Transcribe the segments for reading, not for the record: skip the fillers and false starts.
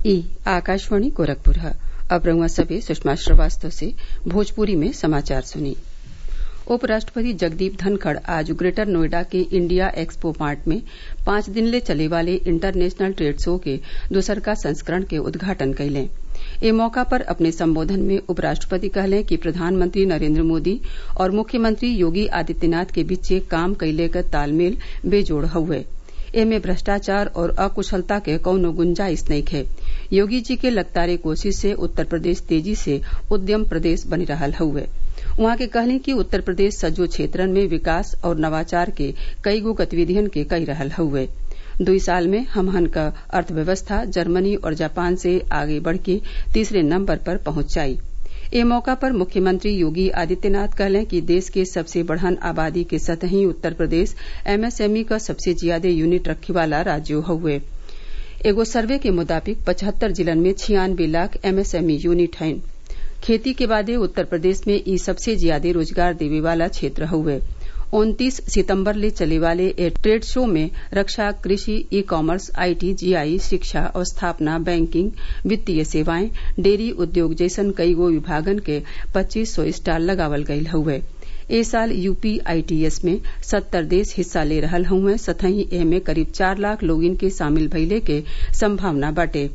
ई आकाशवाणी गोरखपुर है। अब रउआ सभे सुषमा श्रीवास्तव से भोजपुरी में समाचार सुनी। उपराष्ट्रपति जगदीप धनखड़ आज ग्रेटर नोएडा के इंडिया एक्सपो मार्ट में 5 दिन ले चले वाले इंटरनेशनल ट्रेड शो के दूसरका संस्करण के उद्घाटन कइलें। ए मौका पर अपने संबोधन में उपराष्ट्रपति कहलें कि प्रधानमंत्री नरेंद्र मोदी और मुख्यमंत्री योगी आदित्यनाथ के बीचे काम कइले क तालमेल बेजोड़ हउवे। एमे भ्रष्टाचार और अकुशलता के कौनो गुंजाइश नइखे। योगी जी के लगातार कोशिश से उत्तर प्रदेश तेजी से उद्यम प्रदेश बनी रहल हउवे। उहाँ के कहली कि उत्तर प्रदेश सजो क्षेत्रन में विकास और नवाचार के कईगो गतिविधियन के कई रहल हउवे। 2 साल में हमहन क अर्थव्यवस्था जर्मनी और जापान से आगे बढ़ के तीसरे नंबर पर पहुंच जाई। ए मौका पर मुख्यमंत्री योगी आदित्यनाथ कहलें कि देश के सबसे बढ़न आबादी के सतही उत्तर प्रदेश एमएसएमई क सबसे ज्यादे यूनिट रखे वाला राज्य हउवे। एगो सर्वे के मुताबिक 75 जिलन में 96 लाख एमएसएमई यूनिट हइन। खेती के बादे उत्तर प्रदेश में ई सबसे ज्यादे रोजगार देवे वाला क्षेत्र हउवे। 29 सितंबर ले चले वाले ए ट्रेड शो में रक्षा, कृषि, ई कॉमर्स, आईटी, जीआई, शिक्षा और स्थापना, बैंकिंग, वित्तीय सेवाएं, डेयरी उद्योग जैसन कईगो विभागन के 2500 स्टॉल लगावल गयल हउवे। ए साल यूपी आईटीएस में 70 देश हिस्सा ले रहल हउवे। सतही एमे करीब 4 लाख लोगिन के शामिल भइले के संभावना बाटे।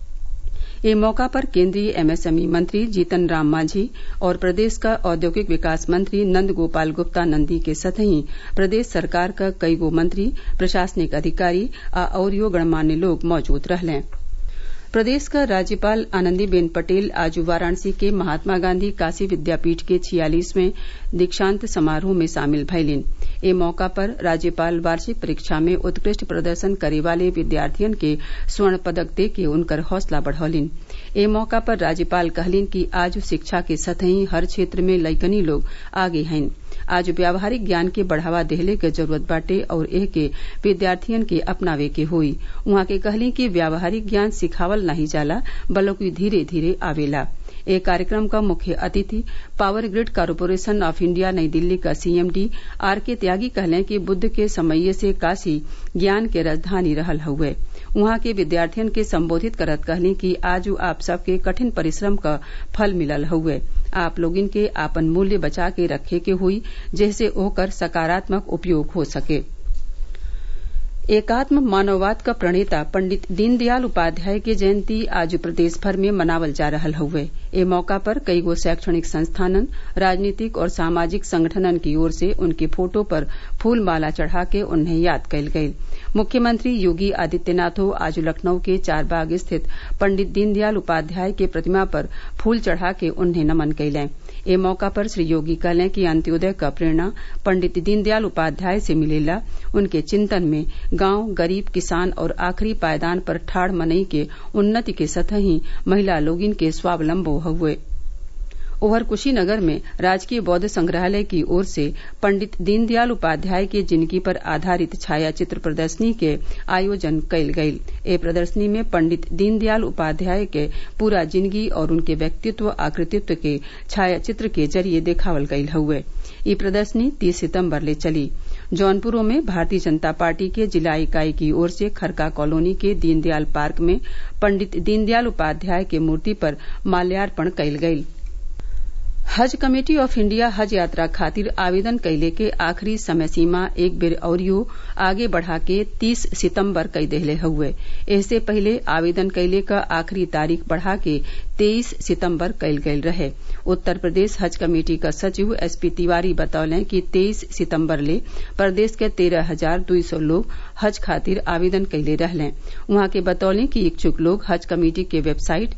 ए मौका पर केंद्रीय एमएसएमई मंत्री जीतन राम मांझी और प्रदेश का औद्योगिक विकास मंत्री नंद गोपाल गुप्ता नंदी के सतही प्रदेश सरकार का कईगो मंत्री, प्रशासनिक अधिकारी आ अउरियो गणमान्य लोग मौजूद रहलें। प्रदेश का राज्यपाल आनंदीबेन पटेल आज वाराणसी के महात्मा गांधी काशी विद्यापीठ के 46वें दीक्षांत समारोह में शामिल भइलिन। ए मौका पर राज्यपाल वार्षिक परीक्षा में उत्कृष्ट प्रदर्शन करे वाले विद्यार्थियन के स्वर्ण पदक देके उनकर हौसला बढ़ौलिन। ए मौका पर राज्यपाल कहलिन कि आज शिक्षा के सतही हर क्षेत्र में लइकनी लोग आगे हइन। आज व्यावहारिक ज्ञान के बढ़ावा देहले के जरूरत बाटे और एह के विद्यार्थियन के अपनावे के होई। उहाँ के कहली कि व्यावहारिक ज्ञान सिखावल नहीं जाला बल्कि धीरे धीरे आवेला। ए कार्यक्रम का मुख्य अतिथि power grid corporation of India New Delhi का सीएमडी आरके त्यागी कहलें कि बुद्ध के समय्य से काशी ज्ञान के राजधानी रहल हउवे। उहाँ के विद्यार्थियन के संबोधित करत कहली कि आज आप सबके कठिन परिश्रम का फल मिलल हउवे। आप लोगिन के आपन मूल्य बचा के रखे के होई जेसे ओकर सकारात्मक उपयोग हो सके। एकात्म मानववाद का प्रणेता पंडित दीनदयाल उपाध्याय की जयंती आज प्रदेश भर में मनावल जा रहल हउवे। ए मौका पर कईगो शैक्षणिक संस्थानन, राजनीतिक और सामाजिक संगठनन की ओर से उनके फोटो पर फूल माला चढ़ा के उन्हें याद कइल गइल। मुख्यमंत्री योगी आदित्यनाथो आज लखनऊ के चारबाग स्थित पंडित दीनदयाल उपाध्याय के प्रतिमा पर फूल चढ़ा के उन्हें नमन कइलें। ए मौका पर श्री योगी कहलें कि अंत्योदय का प्रेरणा पंडित दीनदयाल उपाध्याय से मिलेला। उनके चिंतन में गांव, गरीब, किसान और आखिरी पायदान पर ठाड़ मनई के उन्नति के सतही महिला लोगिन के स्वावलंबो हउवे। उधर कुशीनगर में राजकीय बौद्ध संग्रहालय की ओर से पंडित दीनदयाल उपाध्याय की जिंदगी पर आधारित छायाचित्र प्रदर्शनी के आयोजन कइल गइल। ए प्रदर्शनी में पंडित दीनदयाल उपाध्याय के पूरा जिंदगी और उनके व्यक्तित्व आकृतित्व के छायाचित्र के जरिए देखावल गइल हउवे। ई प्रदर्शनी 30 सितंबर ले चली। जौनपुर में भारतीय जनता पार्टी के जिला इकाई की ओर से खरका कॉलोनी के दीनदयाल पार्क में पंडित दीनदयाल उपाध्याय के मूर्ति पर माल्यार्पण कइल गइल। हज कमेटी ऑफ इंडिया हज यात्रा खातिर आवेदन कइले के आखिरी समय सीमा एक बेर अउरियो आगे बढ़ा के 30 सितंबर कई देहले हउवे। इससे पहले आवेदन कइले का आखिरी तारीख बढ़ा के 23 सितंबर कइल गइल रहे। उत्तर प्रदेश हज कमेटी का सचिव एसपी तिवारी बतौलें कि 23 सितंबर ले प्रदेश के 13,200 लोग हज खातिर आवेदन कइले रहलें। उहाँ के बतौलें कि इच्छुक लोग हज कमेटी के वेबसाइट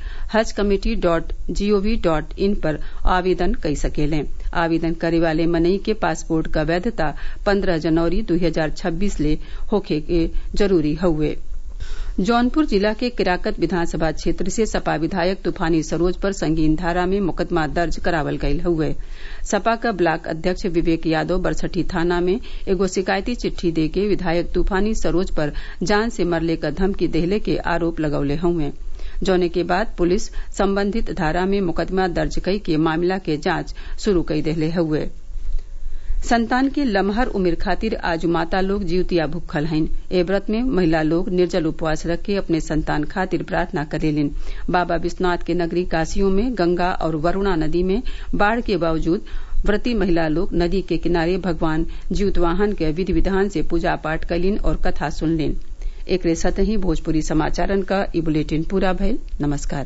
hajcommittee.gov.in पर आवेदन कई सकेलें। आवेदन करे वाले मनई के पासपोर्ट का वैधता 15 जनवरी 2026 ले होखे के जरूरी हउवे। जौनपुर जिला के किराकत विधानसभा क्षेत्र से सपा विधायक तूफानी सरोज पर संगीन धारा में मुकदमा दर्ज करावल गयल हउवे। सपा का ब्लॉक अध्यक्ष विवेक यादव बरसठी थाना में एगो शिकायती चिट्ठी देके विधायक तूफानी सरोज पर जान से मरले का धमकी देहले के आरोप लगौले हउवे। जौने के बाद पुलिस संबंधित धारा में मुकदमा दर्ज कई के मामला के जांच शुरू कई देहले हउवे। संतान के लमहर उम्र खातिर आज माता लोग जिउतिया भूखल हईन। ए व्रत में महिला लोग निर्जल उपवास रख के अपने संतान खातिर प्रार्थना करेलिन। बाबा विश्वनाथ के नगरी काशियों में गंगा और वरुणा नदी में बाढ़ के बावजूद व्रती महिला लोग नदी के किनारे भगवान जिउतवाहन के विधि विधान से पूजा पाठ कलिन और कथा सुनलिन। एकरे साथही भोजपुरी समाचारन का ई बुलेटिन पूरा भइल। नमस्कार।